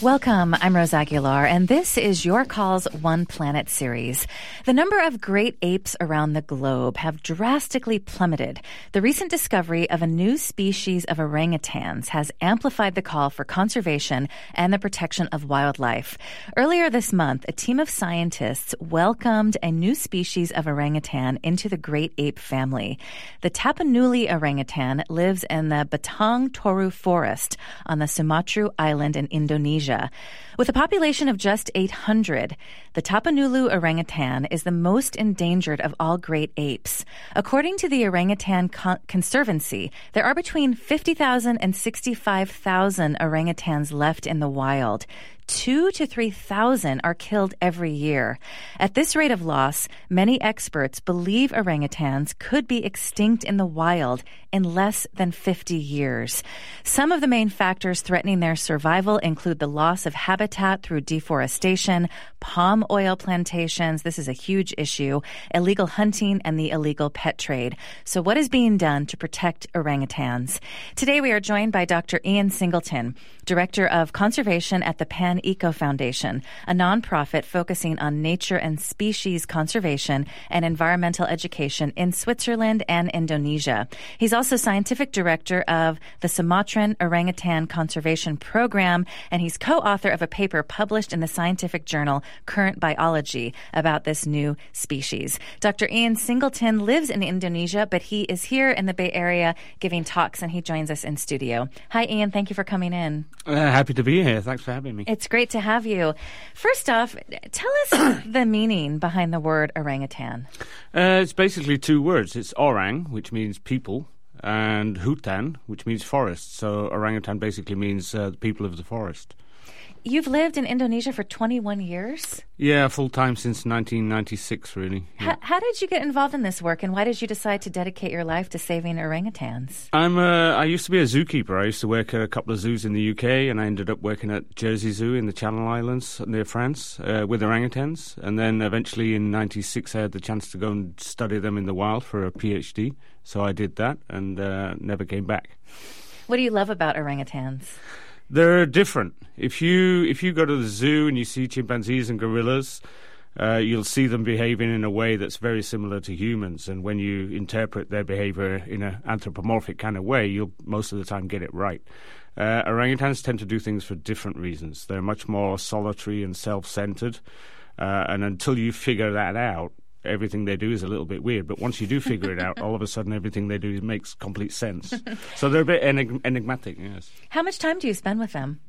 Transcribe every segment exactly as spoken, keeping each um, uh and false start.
Welcome, I'm Rose Aguilar, and this is Your Call's One Planet series. The number of great apes around the globe have drastically plummeted. The recent discovery of a new species of orangutans has amplified the call for conservation and the protection of wildlife. Earlier this month, a team of scientists welcomed a new species of orangutan into the great ape family. The Tapanuli orangutan lives in the Batang Toru forest on the Sumatera Island in Indonesia. With a population of just eight hundred, the Tapanuli orangutan is the most endangered of all great apes. According to the Orangutan Con- Conservancy, there are between fifty thousand and sixty-five thousand orangutans left in the wild. Two to three thousand are killed every year. At this rate of loss, many experts believe orangutans could be extinct in the wild in less than fifty years. Some of the main factors threatening their survival include the loss of habitat through deforestation, palm oil plantations, this is a huge issue, illegal hunting, and the illegal pet trade. So what is being done to protect orangutans? Today we are joined by Doctor Ian Singleton, Director of Conservation at the Pan Eco Foundation, a nonprofit focusing on nature and species conservation and environmental education in Switzerland and Indonesia. He's also scientific director of the Sumatran Orangutan Conservation Program, and he's co-author of a paper published in the scientific journal Current Biology about this new species. Doctor Ian Singleton lives in Indonesia, but he is here in the Bay Area giving talks, and he joins us in studio. Hi, Ian. Thank you for coming in. Uh, happy to be here. Thanks for having me. It's great to have you. First off, tell us the meaning behind the word orangutan. Uh, it's basically two words. It's orang, which means people, and hutan, which means forest. So orangutan basically means uh, the people of the forest. You've lived in Indonesia for twenty-one years? Yeah, full-time since nineteen ninety-six, really. Yeah. H- how did you get involved in this work, and why did you decide to dedicate your life to saving orangutans? I'm a, I used to be a zookeeper. I used to work at a couple of zoos in the U K, and I ended up working at Jersey Zoo in the Channel Islands near France uh, with orangutans. And then eventually in ninety-six, I had the chance to go and study them in the wild for a PhD. So I did that and uh, never came back. What do you love about orangutans? They're different. If you if you go to the zoo and you see chimpanzees and gorillas, uh, you'll see them behaving in a way that's very similar to humans. And when you interpret their behavior in an anthropomorphic kind of way, you'll most of the time get it right. Uh, orangutans tend to do things for different reasons. They're much more solitary and self-centered. Uh, and until you figure that out, everything they do is a little bit weird. But once you do figure it out, all of a sudden everything they do makes complete sense. So they're a bit enig- enigmatic, yes. How much time do you spend with them?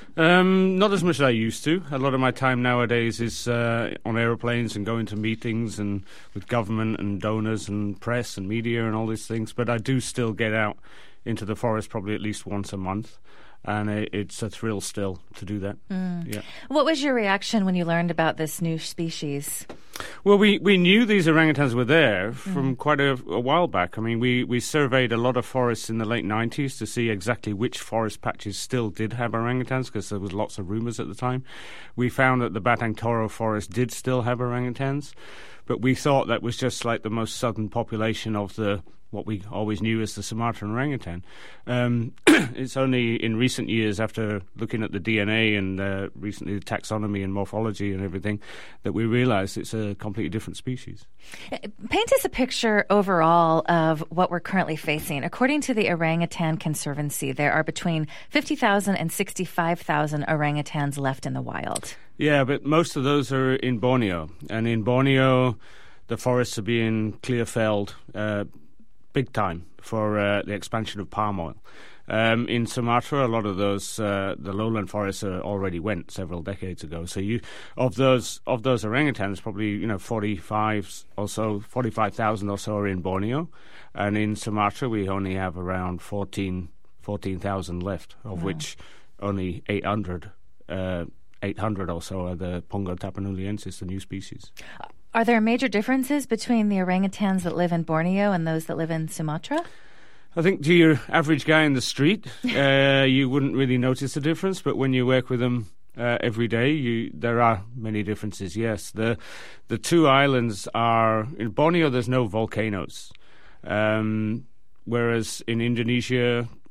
Um, not as much as I used to. A lot of my time nowadays is uh, on aeroplanes and going to meetings and with government and donors and press and media and all these things. But I do still get out into the forest probably at least once a month. And it's a thrill still to do that. Mm. Yeah. What was your reaction when you learned about this new species? Well, we, we knew these orangutans were there from mm. quite a, a while back. I mean, we, we surveyed a lot of forests in the late nineties to see exactly which forest patches still did have orangutans, because there was lots of rumours at the time. We found that the Batang Toru forest did still have orangutans, but we thought that was just like the most southern population of the what we always knew as the Sumatran orangutan. Um, it's only in recent years, after looking at the D N A and uh, recently the taxonomy and morphology and everything, that we realised it's a completely different species. Paint us a picture overall of what we're currently facing. According to the Orangutan Conservancy, there are between fifty thousand and sixty-five thousand orangutans left in the wild. Yeah, but most of those are in Borneo. And in Borneo, the forests are being clear-felled uh, big time for uh, the expansion of palm oil. Um, in Sumatra, a lot of those, uh, the lowland forests uh, already went several decades ago. So you, of those of those orangutans, probably you know forty-five or so, forty-five thousand or so are in Borneo, and in Sumatra we only have around fourteen thousand left, of wow. which only eight hundred, uh, eight hundred or so are the Pongo tapanuliensis, the new species. Are there major differences between the orangutans that live in Borneo and those that live in Sumatra? I think to your average guy in the street, uh, you wouldn't really notice the difference, but when you work with them uh, every day, you, there are many differences, yes. The the two islands are... In Borneo, there's no volcanoes, um, whereas in Indonesia,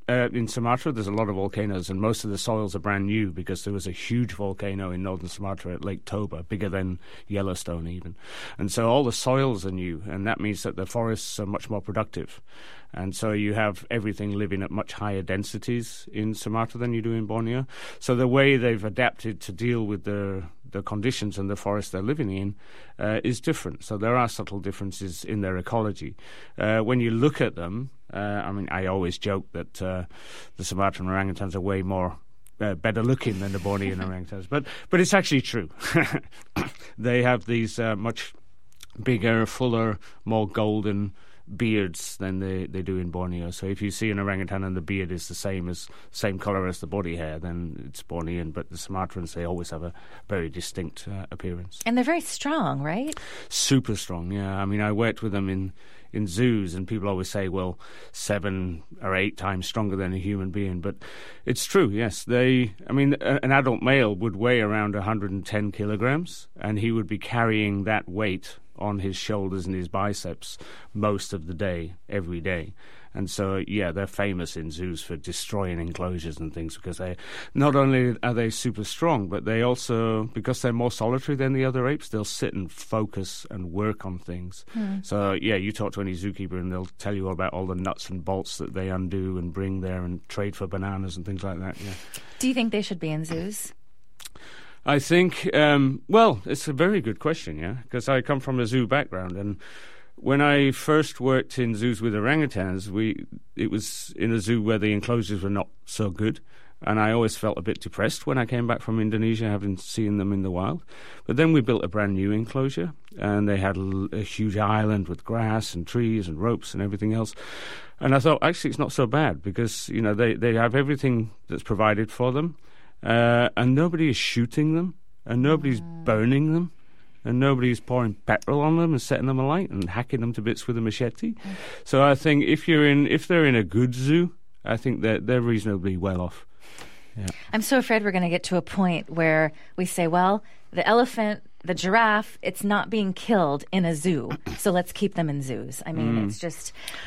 uh, in Sumatra, there's a lot of volcanoes, and most of the soils are brand new because there was a huge volcano in northern Sumatra at Lake Toba, bigger than Yellowstone even. And so all the soils are new, and that means that the forests are much more productive. And so you have everything living at much higher densities in Sumatra than you do in Borneo. So the way they've adapted to deal with the the conditions and the forest they're living in uh, is different. So there are subtle differences in their ecology. Uh, when you look at them, uh, I mean, I always joke that uh, the Sumatran orangutans are way more uh, better looking than the Bornean orangutans, but but it's actually true. They have these uh, much bigger, fuller, more golden beards than they, they do in Borneo. So if you see an orangutan and the beard is the same as same color as the body hair, then it's Bornean. But the Sumatrans, they always have a very distinct uh, appearance. And they're very strong, right? Super strong, yeah. I mean, I worked with them in, in zoos, and people always say, well, seven or eight times stronger than a human being. But it's true, yes. They, I mean, a, an adult male would weigh around one hundred ten kilograms, and he would be carrying that weight on his shoulders and his biceps most of the day, every day. And so, yeah, they're famous in zoos for destroying enclosures and things because they, not only are they super strong, but they also, because they're more solitary than the other apes, they'll sit and focus and work on things. Mm. So, yeah, you talk to any zookeeper and they'll tell you all about all the nuts and bolts that they undo and bring there and trade for bananas and things like that, yeah. Do you think they should be in zoos? I think, um, well, it's a very good question, yeah, because I come from a zoo background, and when I first worked in zoos with orangutans, we it was in a zoo where the enclosures were not so good, and I always felt a bit depressed when I came back from Indonesia, having seen them in the wild. But then we built a brand new enclosure, and they had a, a huge island with grass and trees and ropes and everything else. And I thought, actually, it's not so bad, because, you know, they, they have everything that's provided for them. Uh, and nobody is shooting them, and nobody's mm. burning them, and nobody's pouring petrol on them and setting them alight and hacking them to bits with a machete. Mm. So I think if you're in, if they're in a good zoo, I think they're they're reasonably well off. Yeah. I'm so afraid we're going to get to a point where we say, well, the elephant, the giraffe, it's not being killed in a zoo, so let's keep them in zoos. I mean, mm. it's just.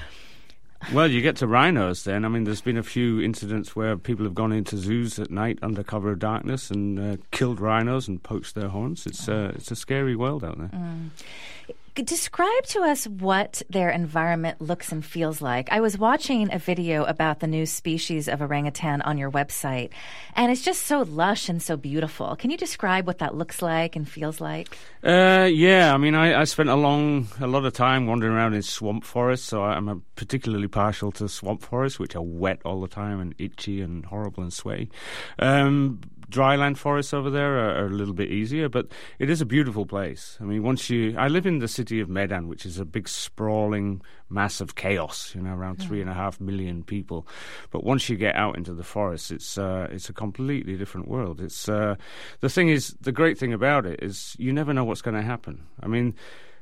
Well, you get to rhinos then. I mean, there's been a few incidents where people have gone into zoos at night under cover of darkness and uh, killed rhinos and poached their horns. It's, uh, it's a scary world out there. Mm. Describe to us what their environment looks and feels like. I was watching a video about the new species of orangutan on your website, and it's just so lush and so beautiful. Can you describe what that looks like and feels like? Uh, yeah, I mean, I, I spent a long, a lot of time wandering around in swamp forests, so I'm a particularly partial to swamp forests, which are wet all the time and itchy and horrible and sweaty. Um, dryland forests over there are, are a little bit easier, but it is a beautiful place. I mean, once you... I live in the city of Medan, which is a big sprawling mass of chaos, you know, around three and a half million people. But once you get out into the forest, it's uh, it's a completely different world. It's uh, the thing is, the great thing about it is you never know what's going to happen. I mean,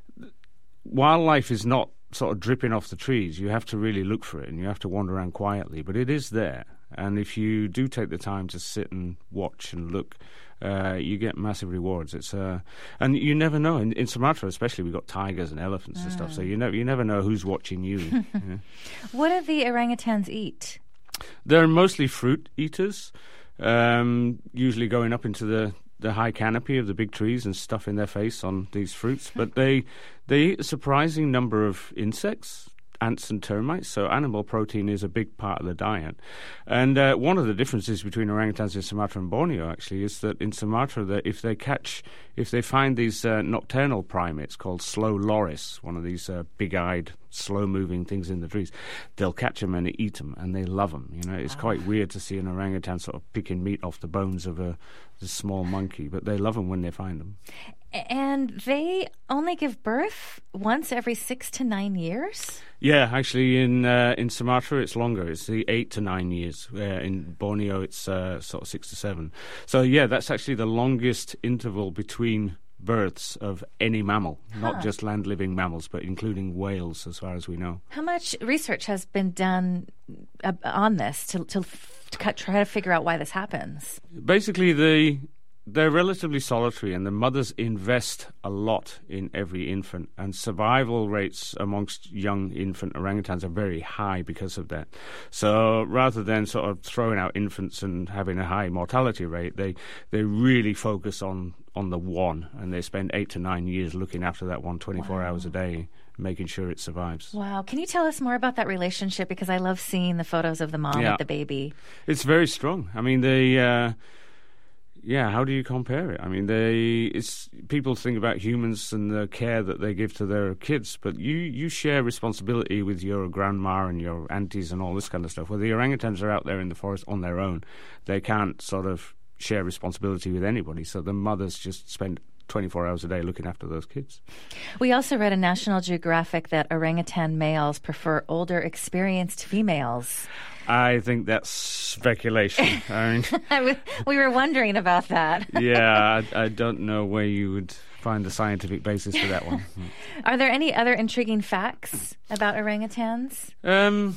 wildlife is not sort of dripping off the trees. You have to really look for it, and you have to wander around quietly, but it is there. And if you do take the time to sit and watch and look, uh, you get massive rewards. It's uh, and you never know. In, in Sumatra, especially, we've got tigers and elephants mm. and stuff. So you know, you never know who's watching you. you know? What do the orangutans eat? They're mostly fruit eaters, um, usually going up into the, the high canopy of the big trees and stuffing their face on these fruits. But they they eat a surprising number of insects, ants and termites, so animal protein is a big part of the diet. And uh, one of the differences between orangutans in Sumatra and Borneo, actually, is that in Sumatra, that if they catch, if they find these uh, nocturnal primates called slow loris, one of these uh, big-eyed, slow-moving things in the trees, they'll catch them and eat them, and they love them. You know, it's wow. quite weird to see an orangutan sort of picking meat off the bones of a, a small monkey, but they love them when they find them. And they only give birth once every six to nine years? Yeah, actually, in uh, in Sumatra, it's longer. It's the eight to nine years. Uh, in Borneo, it's uh, sort of six to seven. So, yeah, that's actually the longest interval between births of any mammal, huh. not just land-living mammals, but including whales, as far as we know. How much research has been done uh, on this to, to, to try to figure out why this happens? Basically, the... they're relatively solitary, and the mothers invest a lot in every infant, and survival rates amongst young infant orangutans are very high because of that. So rather than sort of throwing out infants and having a high mortality rate, they they really focus on, on the one, and they spend eight to nine years looking after that one twenty-four wow. hours a day, making sure it survives. Wow. Can you tell us more about that relationship? Because I love seeing the photos of the mom yeah. with the baby. It's very strong. I mean, they... Uh, Yeah, how do you compare it? I mean, they it's people think about humans and the care that they give to their kids, but you, you share responsibility with your grandma and your aunties and all this kind of stuff. Where the orangutans are out there in the forest on their own, they can't sort of share responsibility with anybody, so the mothers just spend twenty-four hours a day looking after those kids. We also read in National Geographic that orangutan males prefer older, experienced females. I think that's speculation. I mean, we were wondering about that. yeah, I, I don't know where you would find the scientific basis for that one. Are there any other intriguing facts about orangutans? Um,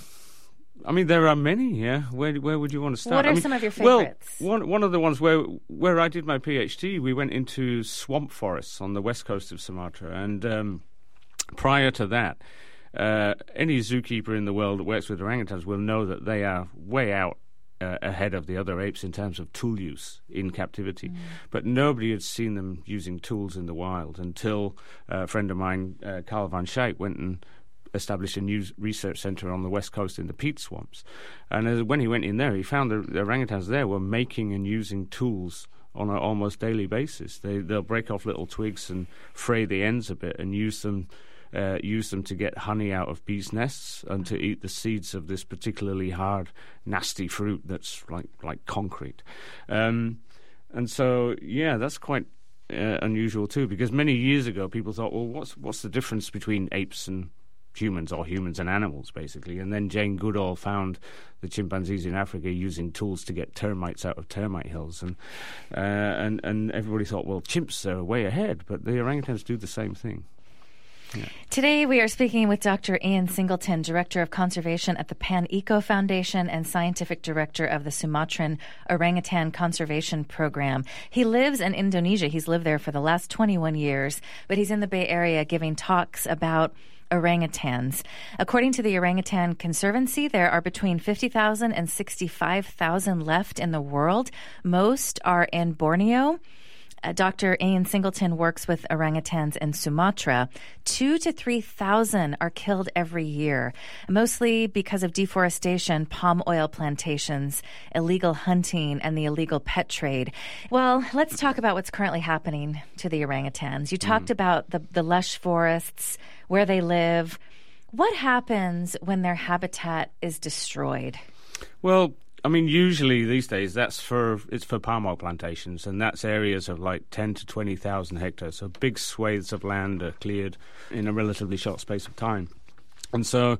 I mean, there are many. Yeah, where where would you want to start? What are I mean, some of your favorites? Well, one one of the ones where where I did my PhD, we went into swamp forests on the west coast of Sumatra, and um, prior to that. Uh, any zookeeper in the world that works with orangutans will know that they are way out uh, ahead of the other apes in terms of tool use in captivity. Mm. But nobody had seen them using tools in the wild until uh, a friend of mine, uh, Carl van Schaick, went and established a new research centre on the west coast in the peat swamps. And uh, when he went in there, he found the, the orangutans there were making and using tools on an almost daily basis. They, they'll break off little twigs and fray the ends a bit and use them Uh, use them to get honey out of bees' nests and to eat the seeds of this particularly hard, nasty fruit that's like like concrete. Um, and so, yeah, that's quite uh, unusual too, because many years ago people thought, well, what's what's the difference between apes and humans, or humans and animals, basically? And then Jane Goodall found the chimpanzees in Africa using tools to get termites out of termite hills, and uh, and and everybody thought, well, chimps are way ahead, but the orangutans do the same thing. Yeah. Today we are speaking with Doctor Ian Singleton, Director of Conservation at the Pan Eco Foundation and Scientific Director of the Sumatran Orangutan Conservation Program. He lives in Indonesia. He's lived there for the last twenty-one years, but he's in the Bay Area giving talks about orangutans. According to the Orangutan Conservancy, there are between fifty thousand and sixty-five thousand left in the world. Most are in Borneo. Uh, Doctor Ian Singleton works with orangutans in Sumatra. Two to three thousand are killed every year, mostly because of deforestation, palm oil plantations, illegal hunting, and the illegal pet trade. Well, let's talk about what's currently happening to the orangutans. You talked mm. about the, the lush forests, where they live. What happens when their habitat is destroyed? Well, I mean, usually these days that's for it's for palm oil plantations, and that's areas of like ten to twenty thousand hectares. So big swathes of land are cleared in a relatively short space of time. And so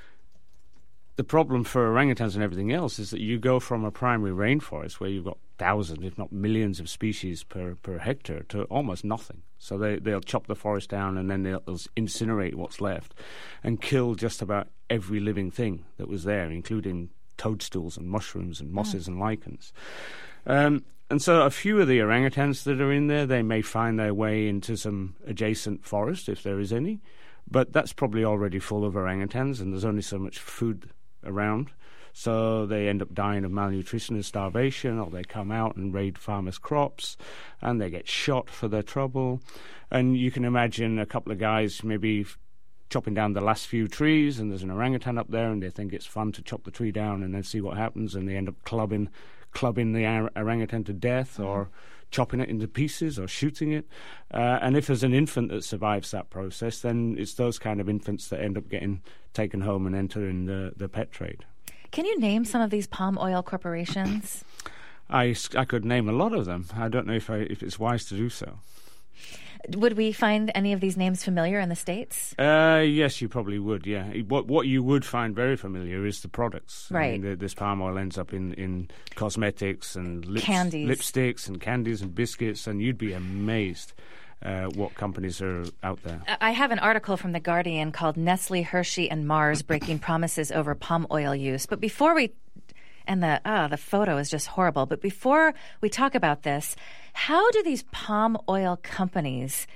the problem for orangutans and everything else is that you go from a primary rainforest where you've got thousands, if not millions, of species per, per hectare to almost nothing. So they, they'll chop the forest down and then they'll, they'll incinerate what's left and kill just about every living thing that was there, including toadstools and mushrooms and mosses mm. and lichens. Um, and so a few of the orangutans that are in there, they may find their way into some adjacent forest, if there is any, but that's probably already full of orangutans and there's only so much food around. So they end up dying of malnutrition and starvation, or they come out and raid farmers' crops and they get shot for their trouble. And you can imagine a couple of guys maybe chopping down the last few trees, and there's an orangutan up there, and they think it's fun to chop the tree down and then see what happens, and they end up clubbing clubbing the or- orangutan to death, mm. or chopping it into pieces or shooting it. Uh, and if there's an infant that survives that process, then it's those kind of infants that end up getting taken home and entering the, the pet trade. Can you name some of these palm oil corporations? I, I could name a lot of them. I don't know if I, if it's wise to do so. Would we find any of these names familiar in the States? Uh, yes, you probably would, yeah. What what you would find very familiar is the products. Right. I mean, the, this palm oil ends up in, in cosmetics and lips, candies. lipsticks and candies and biscuits, and you'd be amazed uh, what companies are out there. I have an article from The Guardian called Nestle, Hershey, and Mars Breaking Promises Over Palm Oil Use. But before we And the oh, the photo is just horrible. But before we talk about this, how do these palm oil companies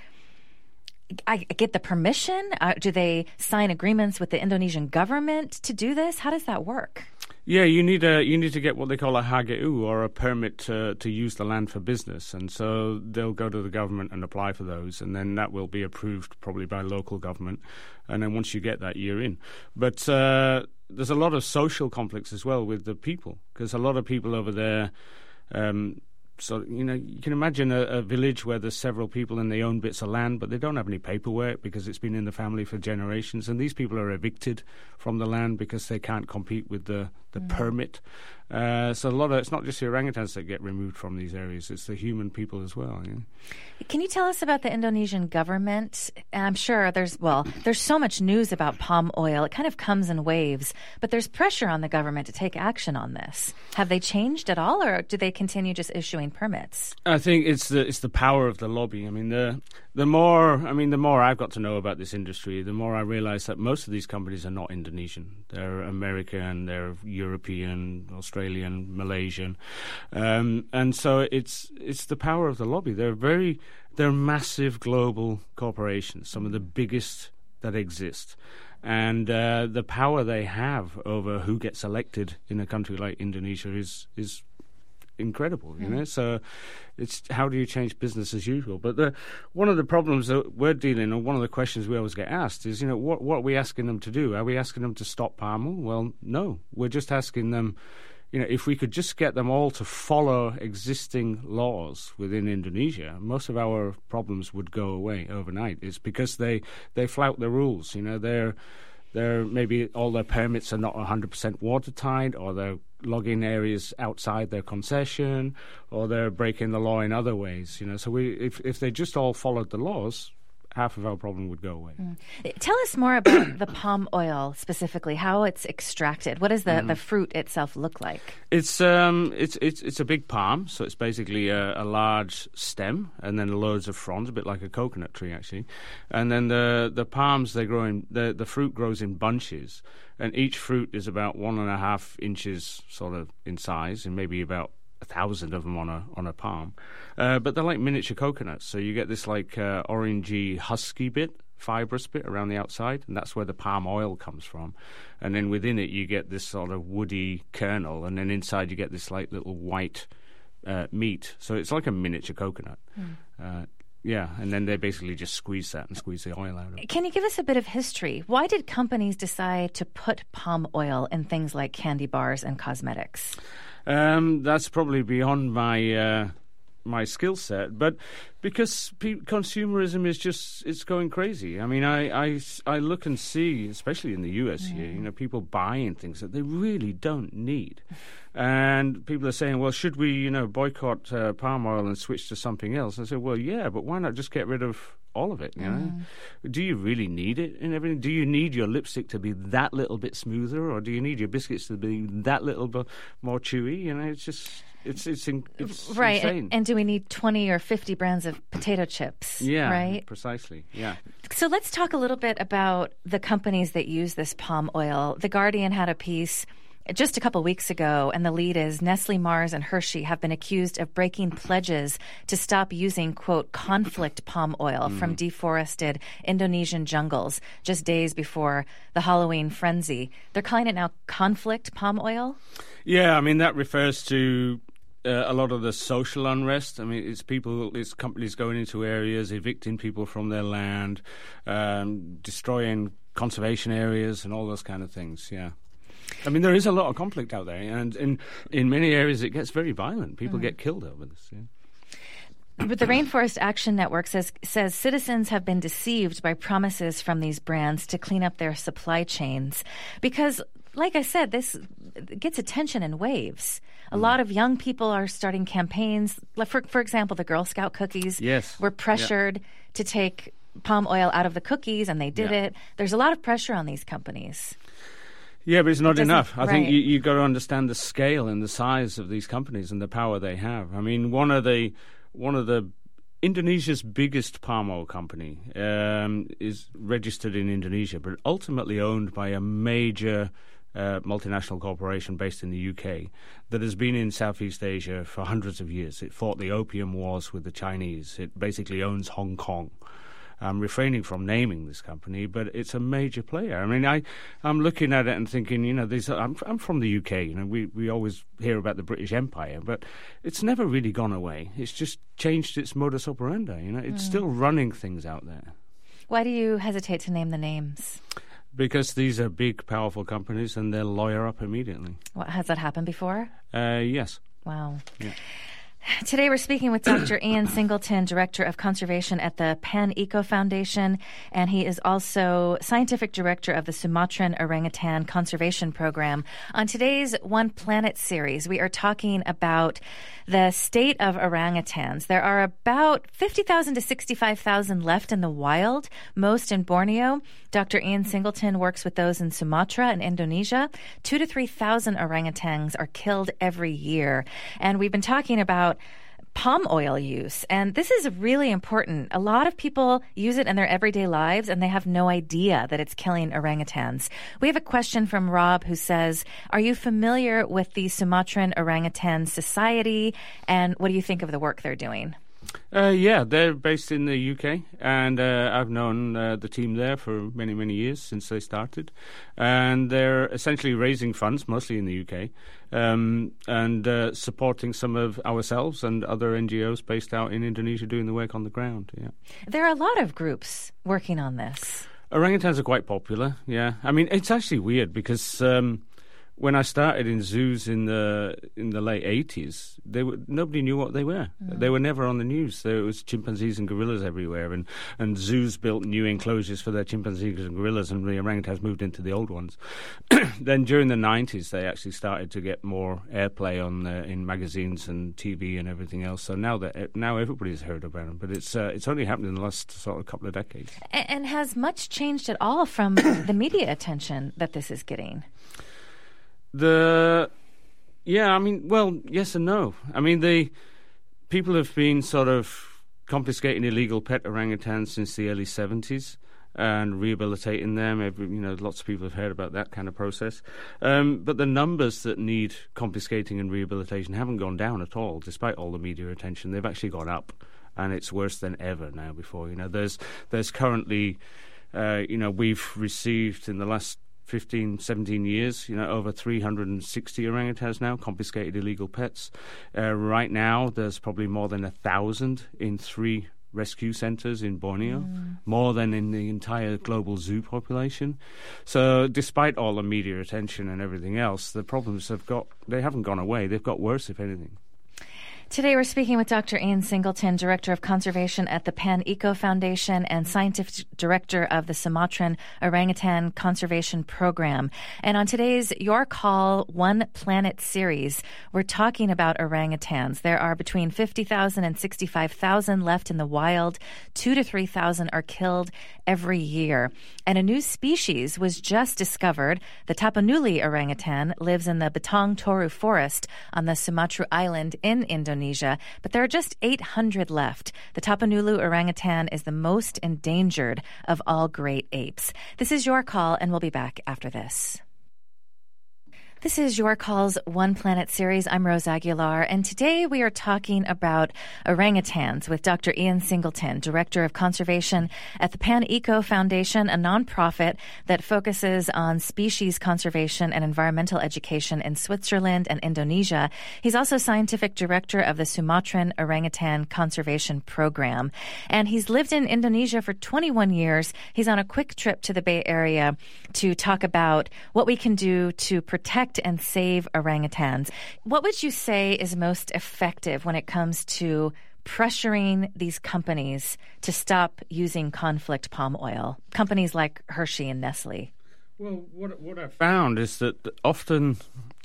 I get the permission? Uh, do they sign agreements with the Indonesian government to do this? How does that work? Yeah, you need a you need to get what they call a H G U, or a permit to, to use the land for business, and so they'll go to the government and apply for those, and then that will be approved probably by local government, and then once you get that, you're in. But uh, there's a lot of social conflicts as well with the people, because a lot of people over there. Um, So, you know, you can imagine a, a village where there's several people and they own bits of land, but they don't have any paperwork because it's been in the family for generations. And these people are evicted from the land because they can't compete with the, the mm. permit. Uh, so a lot of, it's not just the orangutans that get removed from these areas, it's the human people as well. You know? Can you tell us about the Indonesian government? And I'm sure there's, well, there's so much news about palm oil. It kind of comes in waves, but there's pressure on the government to take action on this. Have they changed at all, or do they continue just issuing permits? I think it's the it's the power of the lobby. I mean, the the more I mean, the more I've got to know about this industry, the more I realize that most of these companies are not Indonesian. They're American, they're European, Australian, Malaysian, um, and so it's it's the power of the lobby. They're very they're massive global corporations, some of the biggest that exist. And uh, the power they have over who gets elected in a country like Indonesia is is incredible, you know. So it's how do you change business as usual? But the, one of the problems that we're dealing, or one of the questions we always get asked is, you know, what what are we asking them to do? Are we asking them to stop palm oil? Well, no. We're just asking them, you know, if we could just get them all to follow existing laws within Indonesia, most of our problems would go away overnight. It's because they, they flout the rules. You know, they're they're maybe all their permits are not one hundred percent watertight, or they're logging areas outside their concession, or they're breaking the law in other ways. You know, so we if if they just all followed the laws, half of our problem would go away. Mm. Tell us more about the palm oil specifically, how it's extracted. What does the, mm. the fruit itself look like? It's um it's it's it's a big palm, so it's basically a, a large stem and then loads of fronds, a bit like a coconut tree actually. And then the the palms they grow in the the fruit grows in bunches, and each fruit is about one and a half inches sort of in size, and maybe about a thousand of them on a on a palm, uh, but they're like miniature coconuts. So you get this like uh, orangey husky bit, fibrous bit around the outside, and that's where the palm oil comes from. And then within it, you get this sort of woody kernel, and then inside you get this like little white uh, meat. So it's like a miniature coconut. Mm. Uh, yeah, and then they basically just squeeze that and squeeze the oil out of it. Can you give us a bit of history? Why did companies decide to put palm oil in things like candy bars and cosmetics? Um, that's probably beyond my uh, my skill set, but because pe- consumerism is just it's going crazy. I mean, I, I, I look and see, especially in the U S mm. here, you know, people buying things that they really don't need, and people are saying, well, should we, you know, boycott uh, palm oil and switch to something else? I say, well, yeah, but why not just get rid of all of it, you know? Mm. Do you really need it in everything? Do you need your lipstick to be that little bit smoother, or do you need your biscuits to be that little bit more chewy? You know, it's just it's it's, in, it's right. insane. And, and do we need twenty or fifty brands of potato chips? Yeah, right. Precisely. Yeah. So let's talk a little bit about the companies that use this palm oil. The Guardian had a piece just a couple weeks ago, and the lead is Nestle, Mars, and Hershey have been accused of breaking pledges to stop using, quote, conflict palm oil mm. from deforested Indonesian jungles just days before the Halloween frenzy. They're calling it now conflict palm oil? Yeah, I mean, that refers to uh, a lot of the social unrest. I mean, it's people, it's companies going into areas, evicting people from their land, um, destroying conservation areas and all those kind of things, yeah. I mean, there is a lot of conflict out there, and in in many areas it gets very violent. People mm. get killed over this. Yeah. But the Rainforest Action Network says says citizens have been deceived by promises from these brands to clean up their supply chains because, like I said, this gets attention in waves. A mm. lot of young people are starting campaigns. For for example, the Girl Scout cookies yes. were pressured yeah. to take palm oil out of the cookies, and they did yeah. it. There's a lot of pressure on these companies. Yeah, but it's not it enough. I right. think you, you've got to understand the scale and the size of these companies and the power they have. I mean, one of the one of the Indonesia's biggest palm oil company um, is registered in Indonesia, but ultimately owned by a major uh, multinational corporation based in the U K that has been in Southeast Asia for hundreds of years. It fought the Opium Wars with the Chinese. It basically owns Hong Kong. I'm refraining from naming this company, but it's a major player. I mean, I, I'm looking at it and thinking, you know, these. I'm, I'm from the U K. You know, we, we always hear about the British Empire, but it's never really gone away. It's just changed its modus operandi. You know, it's mm. still running things out there. Why do you hesitate to name the names? Because these are big, powerful companies, and they'll lawyer up immediately. What, has that happened before? Uh, yes. Wow. Yeah. Today we're speaking with Doctor Ian Singleton, Director of Conservation at the Pan Eco Foundation, and he is also Scientific Director of the Sumatran Orangutan Conservation Program. On today's One Planet series, we are talking about the state of orangutans. There are about fifty thousand to sixty-five thousand left in the wild, most in Borneo. Doctor Ian Singleton works with those in Sumatra and Indonesia. Two to three thousand orangutans are killed every year. And we've been talking about palm oil use, and this is really important. A lot of people use it in their everyday lives, and they have no idea that it's killing orangutans. We have a question from Rob who says, are you familiar with the Sumatran Orangutan Society, and what do you think of the work they're doing? Uh, yeah, they're based in the U K, and uh, I've known uh, the team there for many, many years since they started. And they're essentially raising funds, mostly in the U K, um, and uh, supporting some of ourselves and other N G Os based out in Indonesia doing the work on the ground. Yeah, there are a lot of groups working on this. Orangutans are quite popular, yeah. I mean, it's actually weird because Um, when I started in zoos in the in the late eighties, they were, nobody knew what they were. Mm. They were never on the news. There was chimpanzees and gorillas everywhere, and, and zoos built new enclosures for their chimpanzees and gorillas, and the orangutans moved into the old ones. Then during the nineties, they actually started to get more airplay on uh, in magazines and T V and everything else. So now that now everybody's heard about them, but it's uh, it's only happened in the last sort of couple of decades. And, and has much changed at all from the media attention that this is getting? The, yeah, I mean, well, yes and no. I mean, the people have been sort of confiscating illegal pet orangutans since the early seventies and rehabilitating them. Every, you know, lots of people have heard about that kind of process. Um, but the numbers that need confiscating and rehabilitation haven't gone down at all, despite all the media attention. They've actually gone up, and it's worse than ever now before. You know, there's there's currently, uh, you know, we've received in the last fifteen, seventeen years, you know, over three hundred sixty orangutans now, confiscated illegal pets. Uh, right now, there's probably more than a thousand in three rescue centres in Borneo, mm. more than in the entire global zoo population. So despite all the media attention and everything else, the problems have got, they haven't gone away. They've got worse, if anything. Today we're speaking with Doctor Ian Singleton, Director of Conservation at the Pan Eco Foundation and Scientific Director of the Sumatran Orangutan Conservation Program. And on today's Your Call One Planet series, we're talking about orangutans. There are between fifty thousand and sixty-five thousand left in the wild. Two to three thousand are killed every year. And a new species was just discovered. The Tapanuli orangutan lives in the Batang Toru forest on the Sumatra Island in Indonesia. Indonesia, but there are just eight hundred left. The Tapanuli orangutan is the most endangered of all great apes. This is Your Call, and we'll be back after this. This is Your Call's One Planet series. I'm Rose Aguilar, and today we are talking about orangutans with Doctor Ian Singleton, Director of Conservation at the Pan Eco Foundation, a nonprofit that focuses on species conservation and environmental education in Switzerland and Indonesia. He's also Scientific Director of the Sumatran Orangutan Conservation Program, and he's lived in Indonesia for twenty-one years. He's on a quick trip to the Bay Area to talk about what we can do to protect and save orangutans. What would you say is most effective when it comes to pressuring these companies to stop using conflict palm oil? Companies like Hershey and Nestle. Well, what what I've found is that often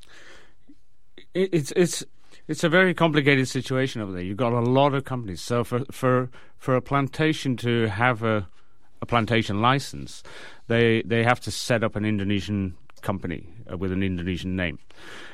it, it's it's it's a very complicated situation over there. You've got a lot of companies. So for for for a plantation to have a a plantation license, they they have to set up an Indonesian company uh, with an Indonesian name.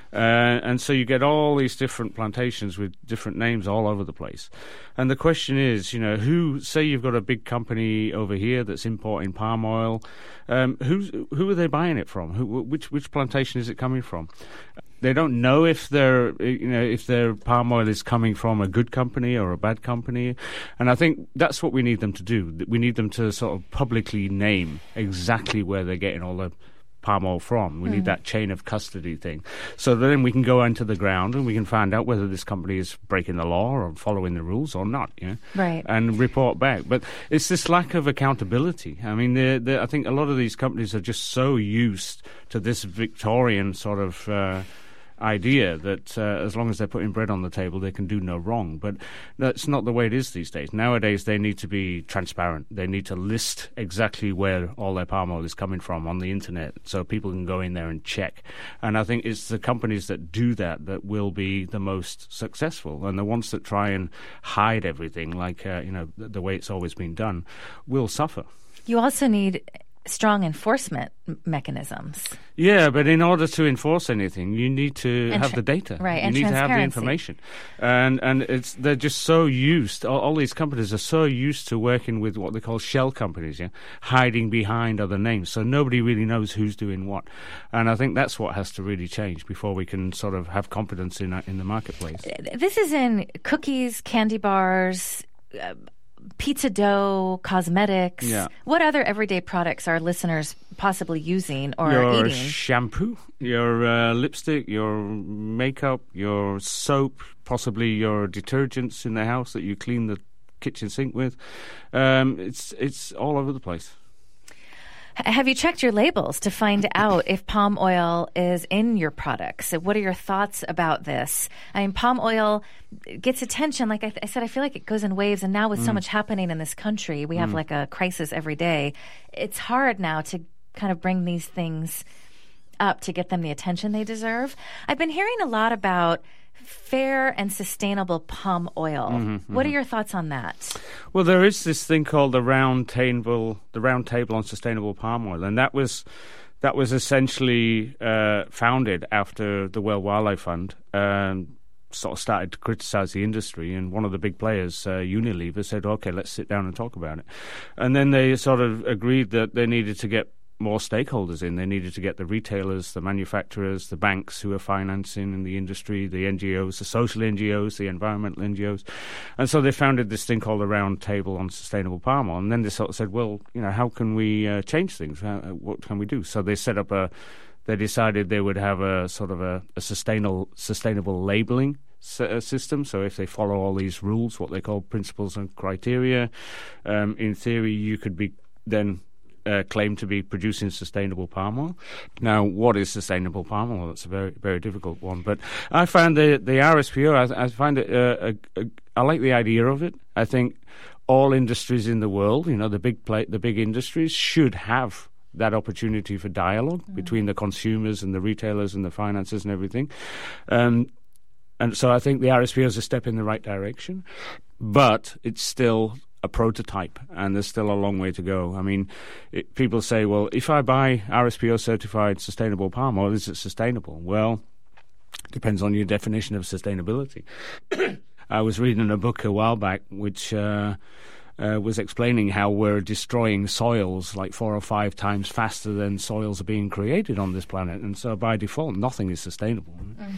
Uh, and so you get all these different plantations with different names all over the place. And the question is, you know, who, say you've got a big company over here that's importing palm oil, um, who's, who are they buying it from? Who, which, which plantation is it coming from? They don't know if their, you know, if their palm oil is coming from a good company or a bad company, and I think that's what we need them to do. We need them to sort of publicly name exactly where they're getting all the palm oil from. We mm. need that chain of custody thing, so then we can go into the ground and we can find out whether this company is breaking the law or following the rules or not. You know? Right. And report back. But it's this lack of accountability. I mean, they're, they're, I think a lot of these companies are just so used to this Victorian sort of Uh, idea that uh, as long as they're putting bread on the table, they can do no wrong. But that's not the way it is these days. Nowadays, they need to be transparent. They need to list exactly where all their palm oil is coming from on the internet, so people can go in there and check. And I think it's the companies that do that that will be the most successful. And the ones that try and hide everything, like uh, you know the, the way it's always been done, will suffer. You also need strong enforcement mechanisms. Yeah, but in order to enforce anything, you need to and have tra- the data. Right, you and need to have the transparency. information. And and it's they're just so used, all, all these companies are so used to working with what they call shell companies, yeah, hiding behind other names. So nobody really knows who's doing what. And I think that's what has to really change before we can sort of have confidence in, in the marketplace. This is in cookies, candy bars, uh, pizza dough, cosmetics. Yeah. What other everyday products are listeners possibly using or your eating? Shampoo, your uh, lipstick, your makeup, your soap, possibly your detergents in the house that you clean the kitchen sink with. Um, it's it's all over the place. Have you checked your labels to find out if palm oil is in your products? What are your thoughts about this? I mean, palm oil gets attention. Like I, th- I said, I feel like it goes in waves. And now with mm. so much happening in this country, we have mm. like a crisis every day. It's hard now to kind of bring these things up to get them the attention they deserve. I've been hearing a lot about fair and sustainable palm oil. Mm-hmm, mm-hmm. What are your thoughts on that? Well, there is this thing called the round table, the round table on sustainable palm oil, and that was that was essentially uh, founded after the World Wildlife Fund um, sort of started to criticize the industry, and one of the big players, uh, Unilever, said, "Okay, let's sit down and talk about it." And then they sort of agreed that they needed to get more stakeholders in. They needed to get the retailers, the manufacturers, the banks who are financing in the industry, the N G Os, the social N G Os, the environmental N G Os. And so they founded this thing called the Round Table on Sustainable Palm Oil. And then they sort of said, well, you know, how can we uh, change things? How, what can we do? So they set up a, they decided they would have a sort of a, a sustainable, sustainable labeling system. So if they follow all these rules, what they call principles and criteria, um, in theory, you could be then Uh, claim to be producing sustainable palm oil. Now, what is sustainable palm oil? That's a very, very difficult one. But I find the the R S P O. I, I find it. Uh, a, a, I like the idea of it. I think all industries in the world, you know, the big play, the big industries, should have that opportunity for dialogue mm. between the consumers and the retailers and the financiers and everything. Um, and so I think the R S P O is a step in the right direction, but it's still a prototype, and there's still a long way to go. I mean, it, people say, well, if I buy R S P O certified sustainable palm oil, is it sustainable? Well, depends on your definition of sustainability. I was reading a book a while back which uh, uh, was explaining how we're destroying soils like four or five times faster than soils are being created on this planet, and so by default, nothing is sustainable. Mm.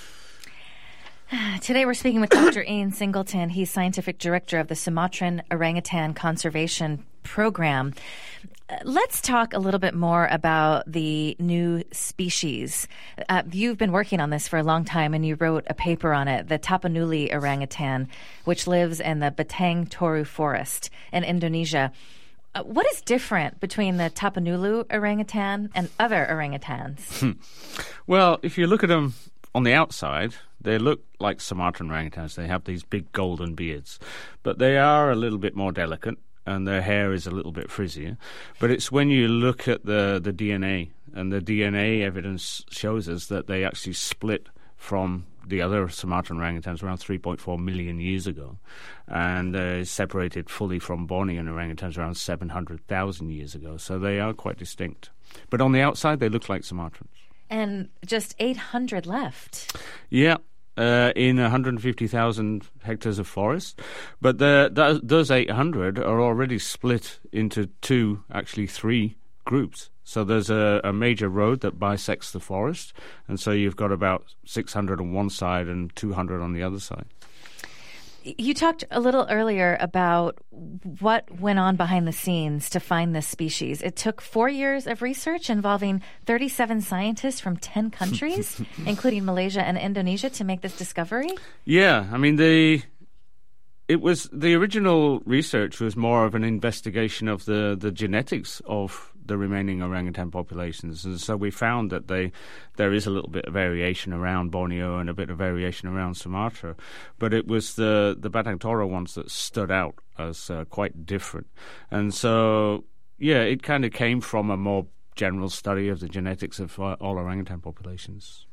Today we're speaking with Doctor Ian Singleton. He's Scientific Director of the Sumatran Orangutan Conservation Program. Uh, let's talk a little bit more about the new species. Uh, you've been working on this for a long time, and you wrote a paper on it, the Tapanuli orangutan, which lives in the Batang Toru forest in Indonesia. Uh, what is different between the Tapanuli orangutan and other orangutans? Hmm. Well, if you look at them on the outside, they look like Sumatran orangutans. They have these big golden beards. But they are a little bit more delicate, and their hair is a little bit frizzier. But it's when you look at the, the D N A, and the D N A evidence shows us that they actually split from the other Sumatran orangutans around three point four million years ago, and uh, separated fully from Bornean orangutans around seven hundred thousand years ago. So they are quite distinct. But on the outside, they look like Sumatrans. And just eight hundred left. Yeah. Uh, in one hundred fifty thousand hectares of forest. But the, the, those eight hundred are already split into two, actually three groups. So there's a, a major road that bisects the forest, and so you've got about six hundred on one side and two hundred on the other side. You talked a little earlier about what went on behind the scenes to find this species. It took four years of research involving thirty-seven scientists from ten countries, including Malaysia and Indonesia, to make this discovery? Yeah, I mean, the it was the original research was more of an investigation of the, the genetics of the remaining orangutan populations, and so we found that they there is a little bit of variation around Borneo and a bit of variation around Sumatra, but it was the the Batang Toru ones that stood out as uh, quite different. And so yeah, it kind of came from a more general study of the genetics of uh, all orangutan populations.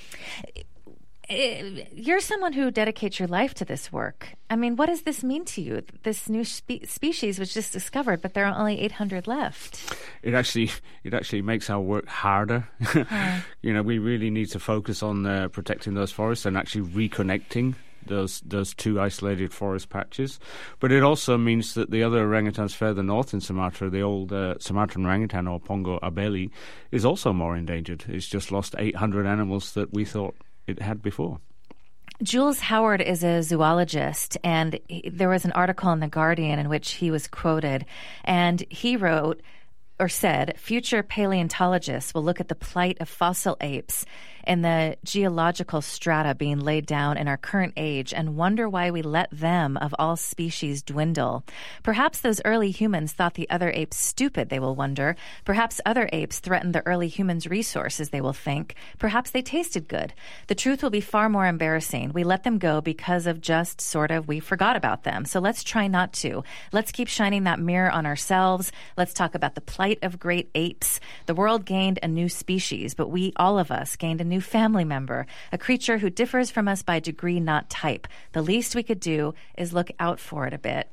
You're someone who dedicates your life to this work. I mean, what does this mean to you? This new spe- species was just discovered, but there are only eight hundred left. It actually, it actually makes our work harder. Huh. You know, we really need to focus on uh, protecting those forests and actually reconnecting those those two isolated forest patches. But it also means that the other orangutans further north in Sumatra, the old uh, Sumatran orangutan or Pongo abeli, is also more endangered. It's just lost eight hundred animals that we thought it had before. Jules Howard is a zoologist, and he, there was an article in The Guardian in which he was quoted, and he wrote or said, future paleontologists will look at the plight of fossil apes and the geological strata being laid down in our current age and wonder why we let them, of all species, dwindle. Perhaps those early humans thought the other apes stupid, they will wonder. Perhaps other apes threatened the early humans' resources, they will think. Perhaps they tasted good. The truth will be far more embarrassing. We let them go because of just sort of we forgot about them. So let's try not to. Let's keep shining that mirror on ourselves. Let's talk about the plight of great apes. The world gained a new species, but we, all of us, gained a new family member, a creature who differs from us by degree, not type. The least we could do is look out for it a bit.